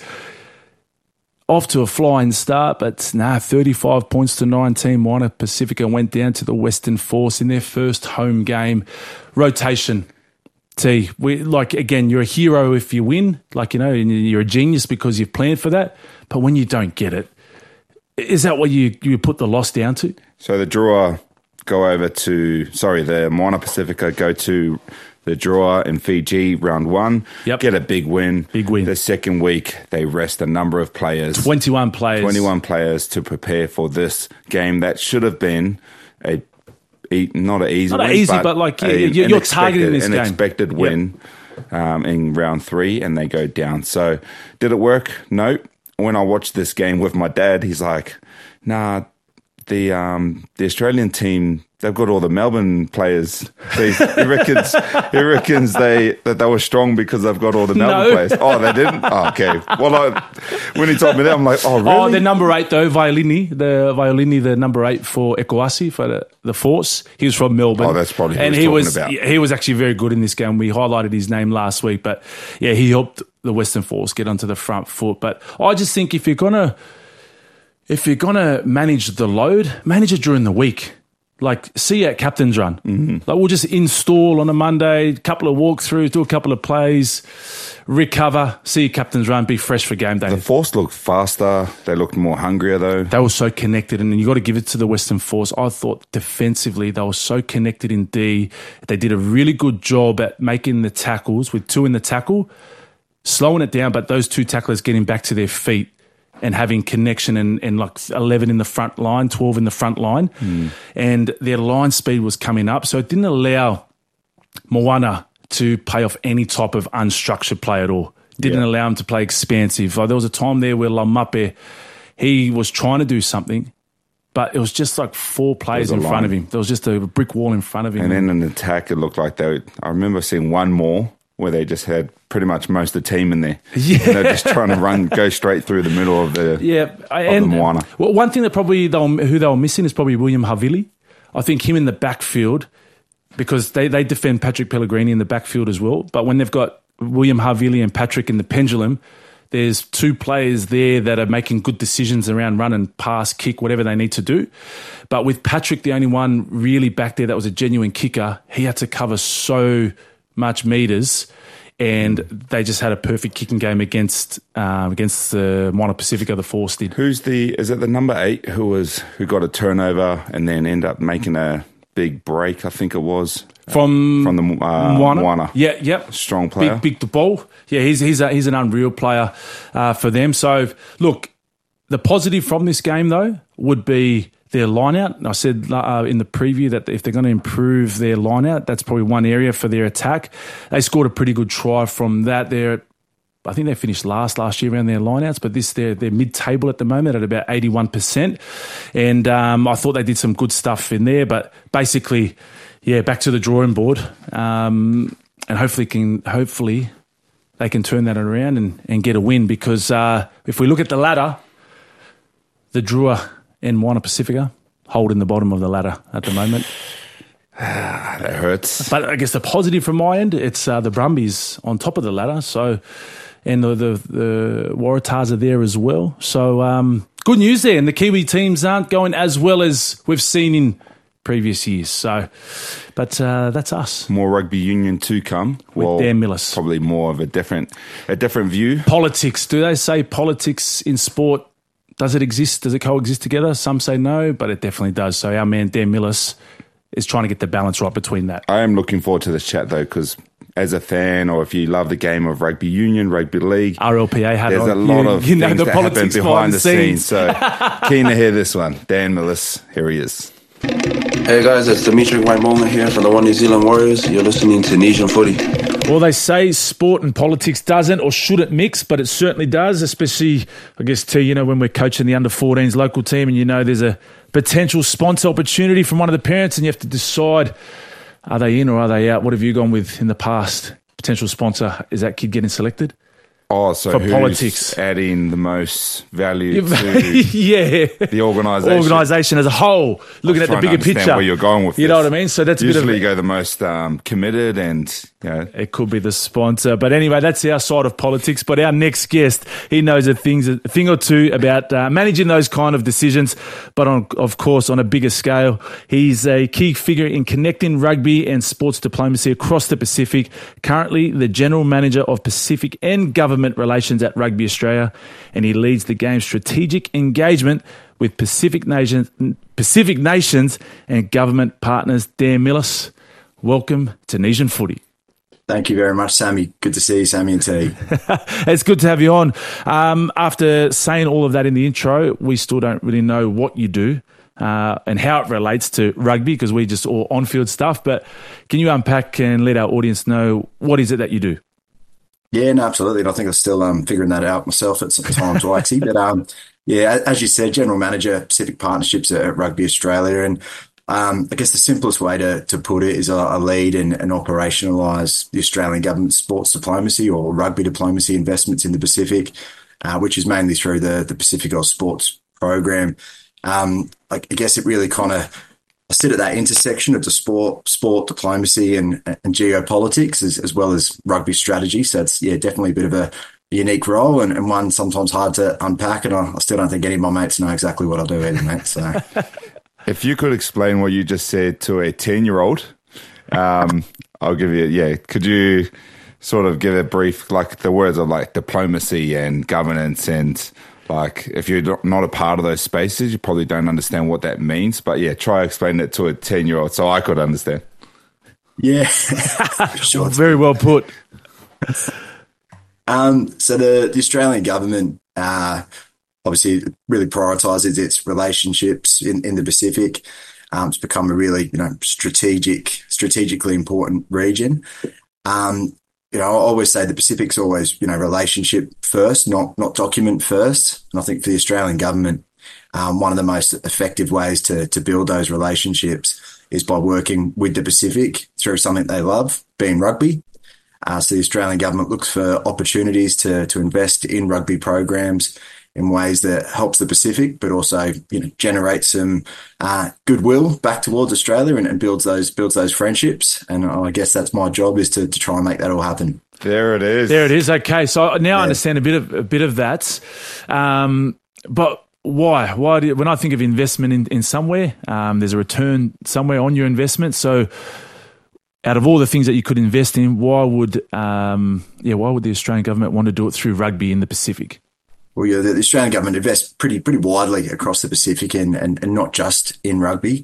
Off to a flying start, but nah, thirty-five points to nineteen. Moana Pacifica went down to the Western Force in their first home game. Rotation. T, we, like, again, you're a hero if you win. Like, you know, and you're a genius because you've planned for that. But when you don't get it, is that what you, you put the loss down to? So the Drua go over to, sorry, the Moana Pacifica go to the Drua in Fiji, round one. Yep. Get a big win. Big win. The second week, they rest a number of players. twenty-one players. twenty-one players to prepare for this game that should have been a e- not an easy Not win, an easy, but like, a- you're- you're an expected- targeting this an game. expected Yep. win um, in round three, and they go down. So did it work? No. When I watched this game with my dad, he's like, nah, the um, the Australian team, they've got all the Melbourne players. He, he reckons he reckons they that they were strong because they've got all the Melbourne No. players. Oh, they didn't? Oh, okay. Well, I, when he told me that, I'm like, oh, really? Oh, the number eight though, Violini, the Violini, the number eight for Ecoasi for the, the Force. He was from Melbourne. Oh, that's probably who and he he was was talking about. he was actually very good in this game. We highlighted his name last week, but yeah, he helped the Western Force get onto the front foot. But I just think if you're gonna if you're gonna manage the load, manage it during the week. Like, see you at captain's run. Mm-hmm. Like, we'll just install on a Monday, a couple of walkthroughs, do a couple of plays, recover, see your captain's run, be fresh for game day. The Force looked faster. They looked more hungrier, though. They were so connected, and you got to give it to the Western Force. I thought defensively they were so connected in D. They did a really good job at making the tackles with two in the tackle, slowing it down, but those two tacklers getting back to their feet and having connection and, and like eleven in the front line, twelve in the front line. Mm. And their line speed was coming up. So it didn't allow Moana to play off any type of unstructured play at all. Didn't yeah. allow him to play expansive. Like, there was a time there where Laumape, he was trying to do something, but it was just like four players in front of him. There was just a brick wall in front of him. And then in attack, it looked like they, I remember seeing one more where they just had pretty much most of the team in there. Yeah. And they're just trying to run, go straight through the middle of the, yeah. of and, the Moana. Well, one thing that probably they were, who they were missing is probably William Havili. I think him in the backfield, because they, they defend Patrick Pellegrini in the backfield as well. But when they've got William Havili and Patrick in the pendulum, there's two players there that are making good decisions around run and pass, kick, whatever they need to do. But with Patrick, the only one really back there that was a genuine kicker, he had to cover so much meters, and they just had a perfect kicking game against uh, against the Moana Pacifica. The Force did. Who's the? Is it the number eight who was who got a turnover and then end up making a big break? I think it was. From from the uh, Moana. Moana. Yeah, yep. Strong player. Big, big the ball. Yeah, he's he's a, he's an unreal player uh, for them. So, look, the positive from this game, though, would be their line-out. I said uh, in the preview that if they're going to improve their line-out, that's probably one area for their attack. They scored a pretty good try from that. They're, I think they finished last last year around their line-outs, but this they're, they're mid-table at the moment at about eighty-one percent. And um, I thought they did some good stuff in there, but basically... Yeah, back to the drawing board, um, and hopefully can hopefully they can turn that around and, and get a win. Because uh, if we look at the ladder, the Drua and Moana Pacifica hold in the bottom of the ladder at the moment. That hurts. But I guess the positive from my end, it's uh, the Brumbies on top of the ladder. So, and the the, the Waratahs are there as well. So um, good news there, and the Kiwi teams aren't going as well as we've seen in previous years. So, but uh, that's us. More rugby union to come. With well, Dan Millis. Probably more of a different, a different view. Politics. Do they say politics in sport? Does it exist? Does it coexist together? Some say no, but it definitely does. So our man Dan Millis is trying to get the balance right between that. I am looking forward to this chat though, because as a fan, or if you love the game of rugby union, rugby league, R L P A had there's on, a lot you, of you know, things the that politics happen behind the scenes. scenes. So keen to hear this one. Dan Millis, here he is. Hey guys, it's Dimitri Waimona here from the One New Zealand Warriors. You're listening to Nesian Footy. Well, they say sport and politics doesn't or shouldn't mix, but it certainly does, especially, I guess, too, you know, when we're coaching the under fourteens local team and you know there's a potential sponsor opportunity from one of the parents and you have to decide, are they in or are they out? What have you gone with in the past? Potential sponsor, is that kid getting selected? Oh, so for who's politics, adding the most value to yeah. the organisation? Organisation as a whole, looking at the bigger picture. Where you're going with you this. know what I mean? So that's usually a bit of, you go the most um, committed, and you know. It could be the sponsor. But anyway, that's our side of politics. But our next guest, he knows a, things, a thing or two about uh, managing those kind of decisions. But on, of course, on a bigger scale, he's a key figure in connecting rugby and sports diplomacy across the Pacific. Currently, the general manager of Pacific and government relations at Rugby Australia, and he leads the game's strategic engagement with Pacific nations, Pacific nations and government partners. Dan Millis, welcome to Nesian Footy. Thank you very much, Sammy. Good to see you, Sammy and T. It's good to have you on. Um, after saying all of that in the intro, we still don't really know what you do uh, and how it relates to rugby, because we just all on-field stuff. But can you unpack and let our audience know what is it that you do? Yeah, no, absolutely. And I think I'm still um, figuring that out myself at some times, Waxy. But um, yeah, as you said, General Manager, Pacific Partnerships at Rugby Australia. And um, I guess the simplest way to, to put it is I lead and, and operationalise the Australian government sports diplomacy or rugby diplomacy investments in the Pacific, uh, which is mainly through the, the Pacific Oz Sports program. Um, I, I guess it really kind of I sit at that intersection of the sport, sport diplomacy and, and geopolitics, as, as well as rugby strategy. So it's yeah, definitely a bit of a unique role and, and one sometimes hard to unpack. And I, I still don't think any of my mates know exactly what I do either, mate. So, if you could explain what you just said to a ten-year-old, um, I'll give you. Yeah, could you sort of give a brief, like the words of like diplomacy and governance and. Like, if you're not a part of those spaces, you probably don't understand what that means. But yeah, try explain it to a ten-year-old so I could understand. Yeah. Sure. Very well put. um, so the, the Australian government uh, obviously really prioritises its relationships in, in the Pacific. Um, it's become a really, you know, strategic, strategically important region. Um You know, I always say the Pacific's always, you know, relationship first, not not document first. And I think for the Australian government, um, one of the most effective ways to to build those relationships is by working with the Pacific through something they love, being rugby. Uh, so the Australian government looks for opportunities to to invest in rugby programs in ways that helps the Pacific, but also, you know, generates some uh, goodwill back towards Australia and, and builds those builds those friendships. And I guess that's my job, is to, to try and make that all happen. There it is. There it is. Okay, so now yeah. I understand a bit of a bit of that, um, but why? Why do you, when I think of investment in, in somewhere, um, there's a return somewhere on your investment. So, out of all the things that you could invest in, why would um, yeah, why would the Australian government want to do it through rugby in the Pacific? Well, yeah, the Australian government invests pretty pretty widely across the Pacific and, and, and not just in rugby.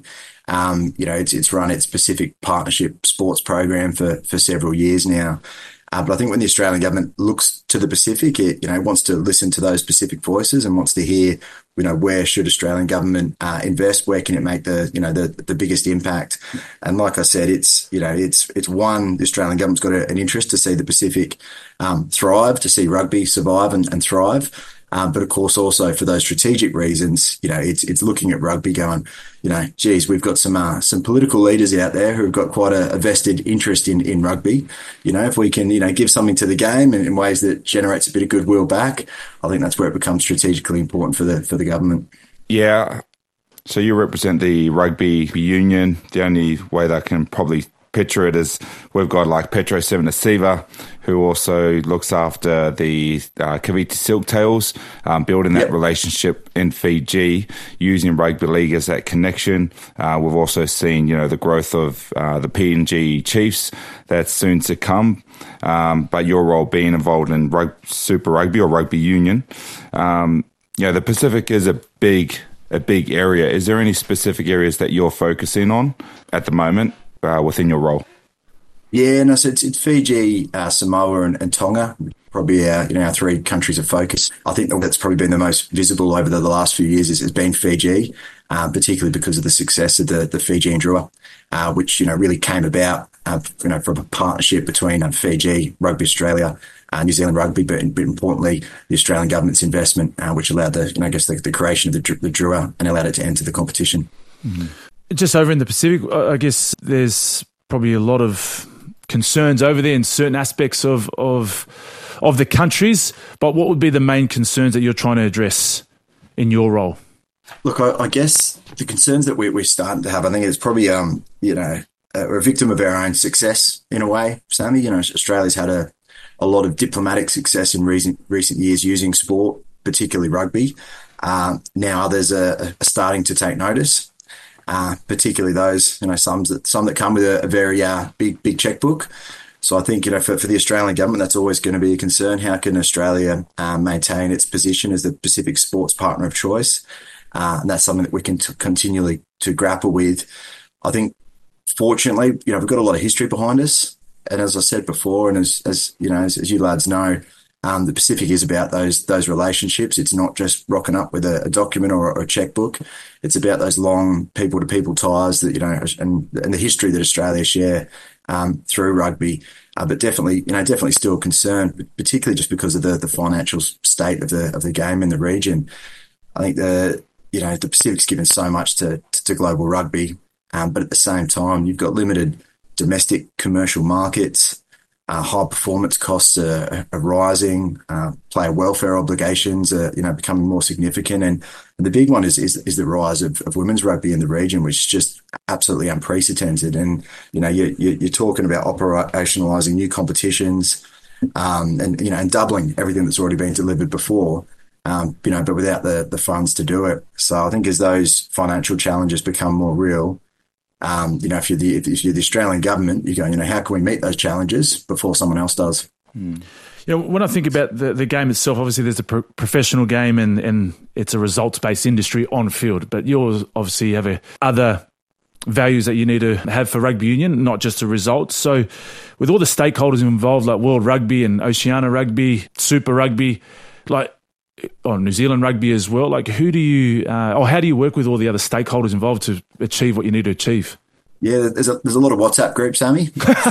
Um, you know, it's it's run its Pacific Partnership Sports Program for for several years now. Uh, but I think when the Australian government looks to the Pacific, it, you know, wants to listen to those Pacific voices and wants to hear, you know, where should Australian government uh, invest? Where can it make the, you know, the, the biggest impact? And like I said, it's, you know, it's, it's one, the Australian government's got a, an interest to see the Pacific um, thrive, to see rugby survive and, and thrive. Um, but of course, also for those strategic reasons, you know, it's it's looking at rugby going, you know, geez, we've got some uh, some political leaders out there who've got quite a, a vested interest in, in rugby. You know, if we can, you know, give something to the game in, in ways that generates a bit of goodwill back, I think that's where it becomes strategically important for the for the government. Yeah. So you represent the rugby union. The only way that I can probably picture it is we've got like Petro Sevenasiva, who also looks after the uh, Kavita Silktails, um, building that yep. relationship in Fiji, using rugby league as that connection. Uh, we've also seen, you know, the growth of uh, the P N G Chiefs that's soon to come. Um, but your role being involved in rug- Super Rugby or Rugby Union, um, you know, the Pacific is a big, a big area. Is there any specific areas that you're focusing on at the moment uh, within your role? Yeah, no, so it's, it's Fiji, uh, Samoa and, and Tonga, probably our, you know, our three countries of focus. I think that's probably been the most visible over the, the last few years has, has been Fiji, uh, particularly because of the success of the, the Fijian Drua, uh, which, you know, really came about, uh, you know, from a partnership between um, Fiji, Rugby Australia, uh, New Zealand Rugby, but, but importantly, the Australian government's investment, uh, which allowed the, you know, I guess the, the creation of the, the Drua and allowed it to enter the competition. Mm-hmm. Just over in the Pacific, I guess there's probably a lot of concerns over there in certain aspects of of of the countries, but what would be the main concerns that you're trying to address in your role? Look, I, I guess the concerns that we're, we're starting to have, I think it's probably, um, you know, uh, we're a victim of our own success in a way, Sammy. You know, Australia's had a, a lot of diplomatic success in recent, recent years using sport, particularly rugby. Uh, now others are, are starting to take notice. Uh, particularly those, you know, some that some that come with a, a very uh, big, big checkbook. So I think, you know, for, for the Australian government, that's always going to be a concern. How can Australia uh, maintain its position as the Pacific sports partner of choice? Uh, and that's something that we can t- continually to grapple with. I think, fortunately, you know, we've got a lot of history behind us. And as I said before, and as, as you know, as, as you lads know, Um, the Pacific is about those those relationships. It's not just rocking up with a, a document or, or a checkbook. It's about those long people-to-people ties that, you know, and, and the history that Australia share um, through rugby. Uh, but definitely, you know, definitely still concerned, particularly just because of the the financial state of the of the game in the region. I think the you know the Pacific's given so much to to, to global rugby, um, but at the same time, you've got limited domestic commercial markets. Uh, high performance costs are, are rising. Uh, player welfare obligations are, you know, becoming more significant, and, and the big one is is, is the rise of, of women's rugby in the region, which is just absolutely unprecedented. And you know, you, you, you're talking about operationalising new competitions, um, and you know, and doubling everything that's already been delivered before. Um, you know, but without the the funds to do it. So I think as those financial challenges become more real. Um, you know, if you're the if you're the Australian government, you go, you know, how can we meet those challenges before someone else does? Hmm. You know, when I think about the, the game itself, obviously there's a pro- professional game and, and it's a results-based industry on field, but yours obviously have a, other values that you need to have for rugby union, not just the results. So with all the stakeholders involved, like World Rugby and Oceania Rugby, Super Rugby, like oh, New Zealand Rugby as well, like who do you, uh, or how do you work with all the other stakeholders involved to achieve what you need to achieve? Yeah, there's a, there's a lot of WhatsApp groups, Sammy.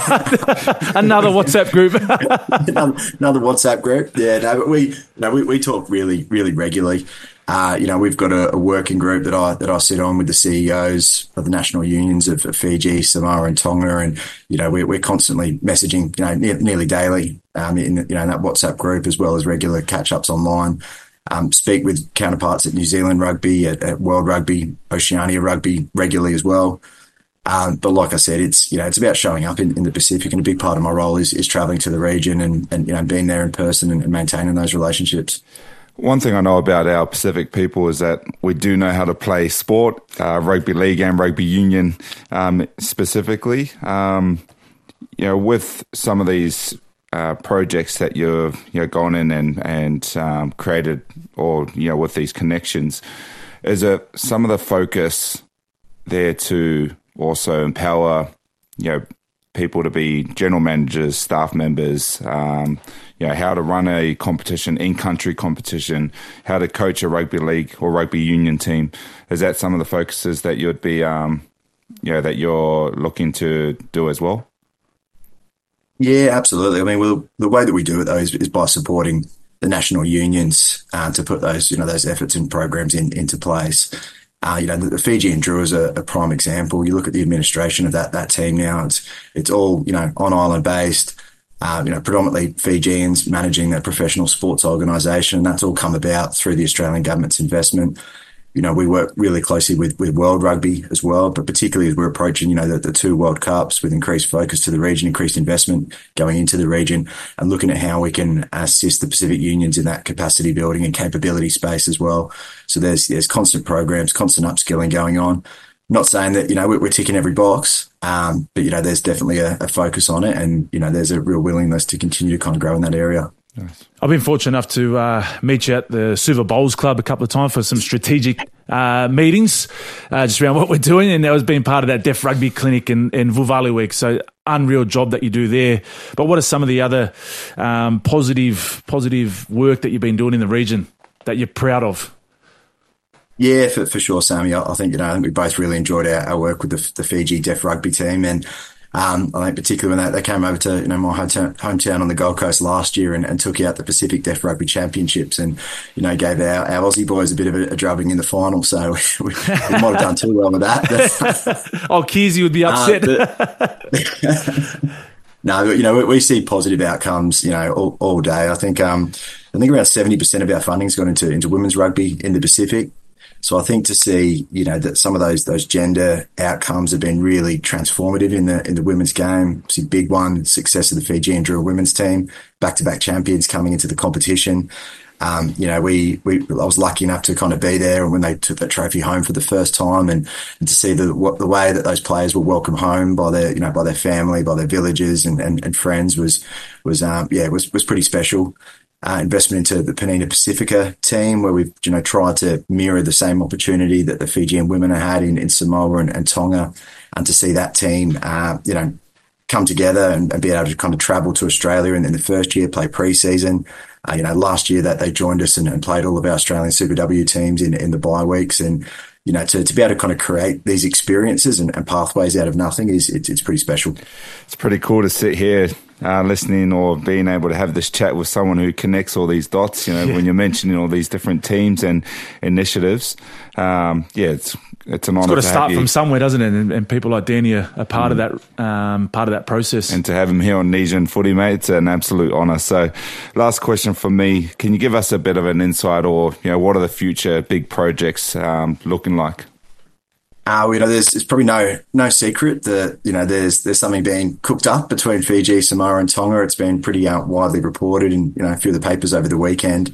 Another WhatsApp group. another, another WhatsApp group. Yeah, no, but we, no, we, we talk really, really regularly. Uh, you know, we've got a, a working group that I that I sit on with the C E Os of the national unions of, of Fiji, Samoa, and Tonga, and you know, we're we're constantly messaging, you know, ne- nearly daily, um, in you know in that WhatsApp group as well as regular catch ups online. Um, speak with counterparts at New Zealand Rugby, at, at World Rugby, Oceania Rugby regularly as well. Um, but like I said, it's, you know, it's about showing up in, in the Pacific, and a big part of my role is, is traveling to the region and, and, you know, being there in person and, and maintaining those relationships. One thing I know about our Pacific people is that we do know how to play sport, uh, rugby league and rugby union um, specifically. Um, you know, with some of these uh, projects that you've you know gone in and and um, created, or you know, with these connections, is it some of the focus there to also empower, you know, people to be general managers, staff members, um, you know, how to run a competition, in-country competition, how to coach a rugby league or rugby union team. Is that some of the focuses that you'd be, um, you know, that you're looking to do as well? Yeah, absolutely. I mean, we'll, the way that we do it though is, is by supporting the national unions uh, to put those, you know, those efforts and programs in, into place. Uh, you know, the, the Fijian Drua is a, a prime example. You look at the administration of that that team now; it's it's all, you know, on island based. Uh, you know, predominantly Fijians managing that professional sports organisation, and that's all come about through the Australian government's investment. You know, we work really closely with, with World Rugby as well, but particularly as we're approaching, you know, the, the two World Cups with increased focus to the region, increased investment going into the region, and looking at how we can assist the Pacific Unions in that capacity building and capability space as well. So there's there's constant programs, constant upskilling going on. Not saying that, you know, we're ticking every box, um, but, you know, there's definitely a, a focus on it, and, you know, there's a real willingness to continue to kind of grow in that area. Nice. I've been fortunate enough to uh, meet you at the Suva Bowls Club a couple of times for some strategic uh, meetings uh, just around what we're doing, and that was being part of that Deaf Rugby Clinic in, in Vuvali Week. So unreal job that you do there. But what are some of the other um, positive positive work that you've been doing in the region that you're proud of? Yeah, for, for sure, Sammy. I, I think, you know, I think we both really enjoyed our, our work with the, the Fiji Deaf Rugby team, and Um, I think particularly when they, they came over to, you know, my hometown, hometown on the Gold Coast last year and, and took out the Pacific Deaf Rugby Championships, and, you know, gave our, our Aussie boys a bit of a, a drubbing in the final. So we, we might have done too well with that. Oh, Keezy would be upset. Uh, but, no, but, you know, we, we see positive outcomes, you know, all, all day. I think, um, I think around seventy percent of our funding's gone into, into women's rugby in the Pacific. So I think to see, you know, that some of those those gender outcomes have been really transformative in the in the women's game. It's a big one, success of the Fijian Drua women's team, back-to-back champions coming into the competition. Um, you know, we, we I was lucky enough to kind of be there when they took that trophy home for the first time, and, and to see the what, the way that those players were welcomed home by their, you know, by their family, by their villages and, and, and friends was was um, yeah was was pretty special. Uh, investment into the Penina Pacifica team, where we've, you know, tried to mirror the same opportunity that the Fijian women have had in, in Samoa and, and Tonga, and to see that team, uh, you know, come together and, and be able to kind of travel to Australia and in the first year play pre-season. Uh, you know, last year that they joined us and, and played all of our Australian Super W teams in, in the bye weeks, and, you know, to, to be able to kind of create these experiences and, and pathways out of nothing is it's, it's pretty special. It's pretty cool to sit here uh, listening or being able to have this chat with someone who connects all these dots, you know, yeah. when you're mentioning all these different teams and initiatives. Um, yeah, it's it's an honour. It's got to, to start from somewhere, doesn't it? And, and people like Danny are, are part mm. of that um, part of that process. And to have him here on Nesian Footy, mate, it's an absolute honour. So, last question from me: can you give us a bit of an insight, or, you know, what are the future big projects um, looking like? Uh, you know, there's, there's probably no no secret that, you know, there's there's something being cooked up between Fiji, Samoa, and Tonga. It's been pretty uh, widely reported in, you know, a few of the papers over the weekend.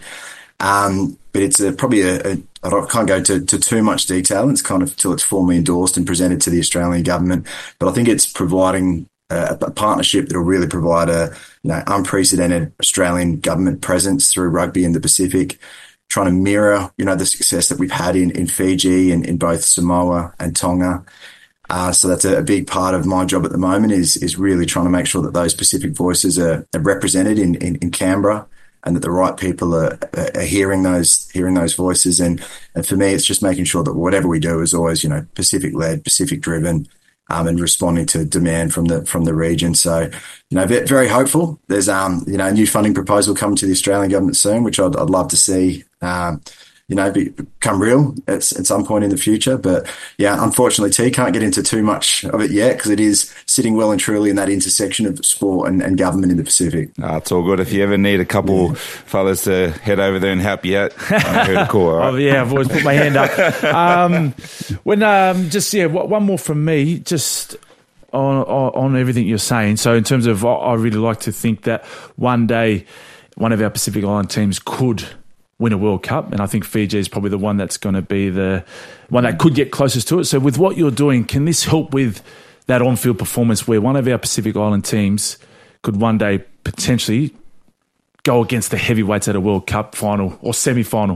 Um, but it's a, probably a, a I don't, can't go to, to too much detail. It's kind of until it's formally endorsed and presented to the Australian government. But I think it's providing a, a partnership that will really provide a, you know, unprecedented Australian government presence through rugby in the Pacific, trying to mirror, you know, the success that we've had in, in Fiji and in both Samoa and Tonga. Uh, so that's a, a big part of my job at the moment is is really trying to make sure that those Pacific voices are, are represented in, in, in Canberra, and that the right people are, are hearing those hearing those voices. And, and for me, it's just making sure that whatever we do is always, you know, Pacific-led, Pacific-driven, um, and responding to demand from the from the region. So, you know, very hopeful. There's um, you know, a new funding proposal coming to the Australian government soon, which I'd, I'd love to see, um, you know, be, become real at, at some point in the future. But yeah, unfortunately, T can't get into too much of it yet because it is sitting well and truly in that intersection of sport and, and government in the Pacific. Uh, it's all good. If you ever need a couple yeah. fellas to head over there and help you out, I know who to call. All right? Oh, yeah, I've always put my hand up. Um, when um, just yeah, one more from me, just on, on on everything you're saying. So in terms of, I really like to think that one day one of our Pacific Island teams could win a World Cup, and I think Fiji is probably the one that's going to be the one that could get closest to it. So with what you're doing, can this help with that on-field performance where one of our Pacific Island teams could one day potentially go against the heavyweights at a World Cup final or semi-final?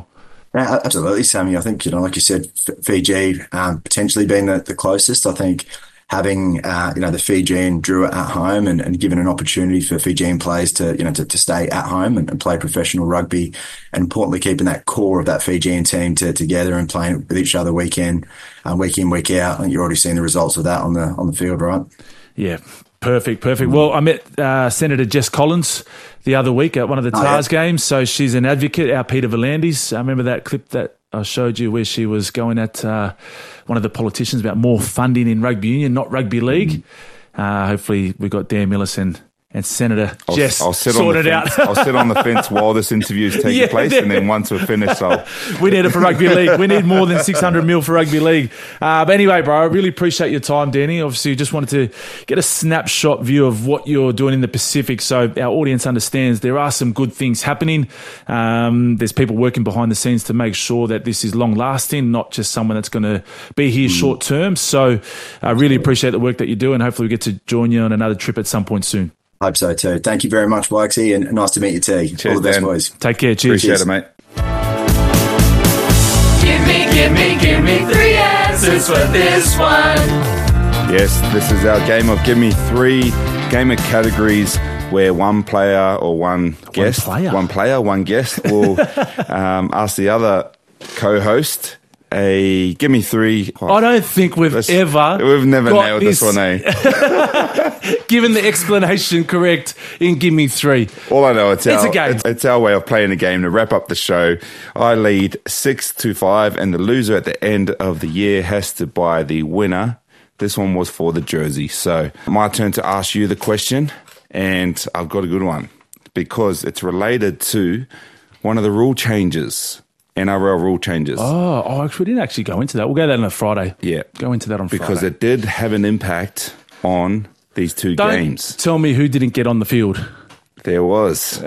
Yeah, absolutely, Sammy. I think, you know, like you said, Fiji um, potentially being the, the closest. I think having, uh, you know, the Fijian Drua at home and, and given an opportunity for Fijian players to, you know, to, to stay at home and, and play professional rugby, and importantly keeping that core of that Fijian team to, together and playing with each other weekend, uh, week in, week out. I think you're already seeing the results of that on the on the field, right? Yeah. Perfect, perfect. Well, I met uh, Senator Jess Collins the other week at one of the Oh, TARS yeah. games. So she's an advocate, our Peter Volandis. I remember that clip that I showed you where she was going at uh, one of the politicians about more funding in rugby union, not rugby league. Uh, hopefully we got Dan Millison and Senator I'll, Jess I'll sit sorted on the out. fence. I'll sit on the fence while this interview is taking Yeah, place, and then once we're finished, I'll... We need it for rugby league. We need more than six hundred mil for rugby league. Uh, but anyway, bro, I really appreciate your time, Danny. Obviously, just wanted to get a snapshot view of what you're doing in the Pacific so our audience understands there are some good things happening. Um, there's people working behind the scenes to make sure that this is long lasting, not just someone that's going to be here Mm. short term. So I really appreciate the work that you do, and hopefully we get to join you on another trip at some point soon. Hope so too. Thank you very much, Wikesy, and nice to meet you, T. Cheers, All the best, Dan. boys. Take care. Cheers. Appreciate it, mate. Give me, give me, give me three answers for this one. Yes, this is our game of Give Me Three, game of categories where one player or one guest, player. one player, one guest will um, ask the other co-host a Give Me Three. Oh, I don't think we've let's- ever We've never got nailed this, one, eh? given the explanation correct in Give Me Three. All I know, it's, It's our, a game. It's, it's our way of playing a game to wrap up the show. I lead six to five, and the loser at the end of the year has to buy the winner. This one was for the jersey. So my turn to ask you the question, and I've got a good one because it's related to one of the rule changes, N R L rule changes. Oh, oh, actually, we didn't actually go into that. We'll go that on a Friday. Yeah. Go into that on Because Friday. it did have an impact on these two Don't games. tell me who didn't get on the field. There was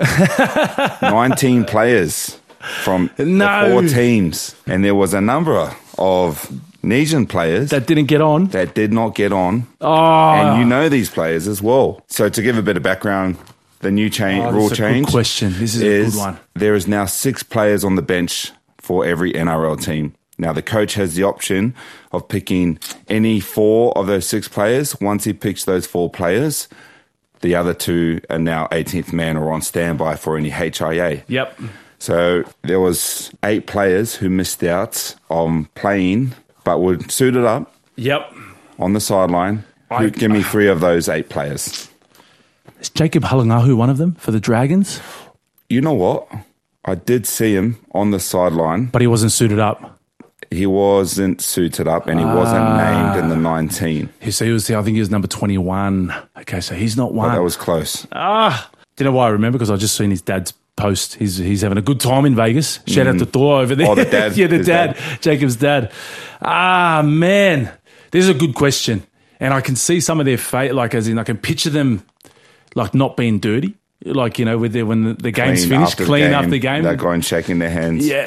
nineteen players from No. the four teams, and there was a number of Nesian players That didn't get on. that did not get on, Oh, and you know these players as well. So to give a bit of background, the new change, Oh, rule this is a good change question. This is a good one. There is now six players on the bench for every N R L team. Now the coach has the option of picking any four of those six players. Once he picks those four players, the other two are now eighteenth man or on standby for any H I A. Yep. So there was eight players who missed out on playing, but were suited up Yep. on the sideline. I- Who, give me three of those eight players. Is Jacob Halangahu one of them for the Dragons? You know what? I did see him on the sideline. But he wasn't suited up. He wasn't suited up, and he wasn't Ah. named in the nineteen. He- So he was, I think he was number twenty-one. Okay, so he's not But one. that was close. Ah, do you know why I remember? Because I just seen his dad's post. He's he's having a good time in Vegas. Shout out to Thor over there. Oh, the dad. yeah, the His dad, dad. Jacob's dad. Ah, man, this is a good question, and I can see some of their fate. Like as in, I can picture them like not being dirty. Like you know, with their when the, the game's Clean finished, after the clean game, up the game. They're going shaking their hands. Yeah.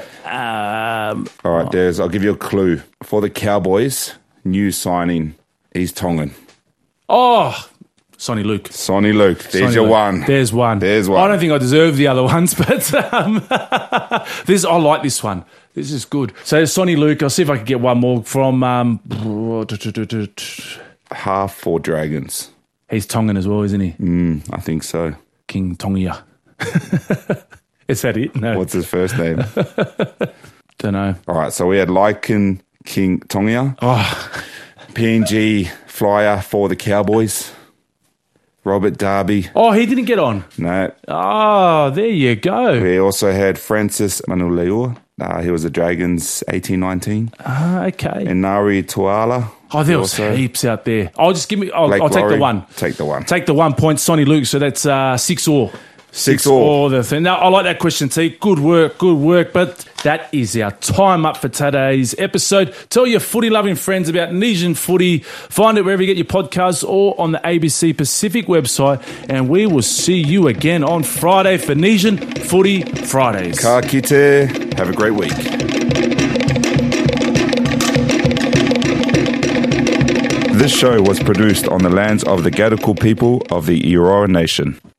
Um, All right, there's. I'll give you a clue. For the Cowboys, new signing, he's Tongan. oh, Sonny Luke. Sonny Luke. There's Sonny your Luke. one. There's one. There's one. I don't think I deserve the other ones, but um, this I like this one. This is good. So Sonny Luke. I'll see if I can get one more from. Um, Half for Dragons. he's Tongan as well, isn't he? Mm, I think so. King Tongia. Is that it? No. What's his first name? Don't know. All right, so we had Lycan King Tongia. Oh, P N G flyer for the Cowboys. Robert Darby. oh, he didn't get on. No. Oh, there you go. We also had Francis Manuleo. Uh, he was the Dragons eighteen nineteen. Ah, okay. And Nari Tuala. Oh, there was also. heaps out there. I'll just give me. I'll, Blake I'll take the Laurie. one. Take the one. Take the one point, Sonny Luke. So that's uh, six all. Six all. The thing. Now, I like that question, T. Good work, good work. But that is our time up for today's episode. Tell your footy-loving friends about Nesian Footy. Find it wherever you get your podcasts or on the A B C Pacific website. And we will see you again on Friday for Nesian Footy Fridays. Ka kite. Have a great week. This show was produced on the lands of the Gadigal people of the Eora Nation.